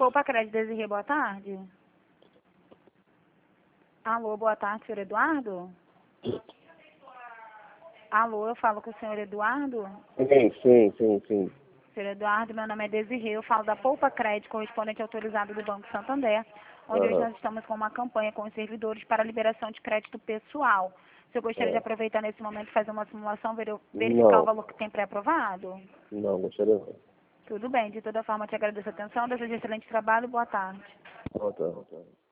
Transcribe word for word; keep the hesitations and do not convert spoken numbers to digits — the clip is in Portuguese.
Poupa Crédito Desirê, boa tarde. Alô, boa tarde, senhor Eduardo? Alô, eu falo com o senhor Eduardo? Sim, sim, sim, sim. Senhor Eduardo, meu nome é Desirê, eu falo da Poupa Crédito, correspondente autorizado do Banco Santander, onde hoje Aham. nós estamos com uma campanha com os servidores para liberação de crédito pessoal. Se eu gostaria de É. aproveitar nesse momento e fazer uma simulação, ver- verificar o Não, valor que tem pré-aprovado? não, gostaria não. Tudo bem, de toda forma, te agradeço a atenção, desejo excelente trabalho, boa tarde. Boa tarde, boa tarde.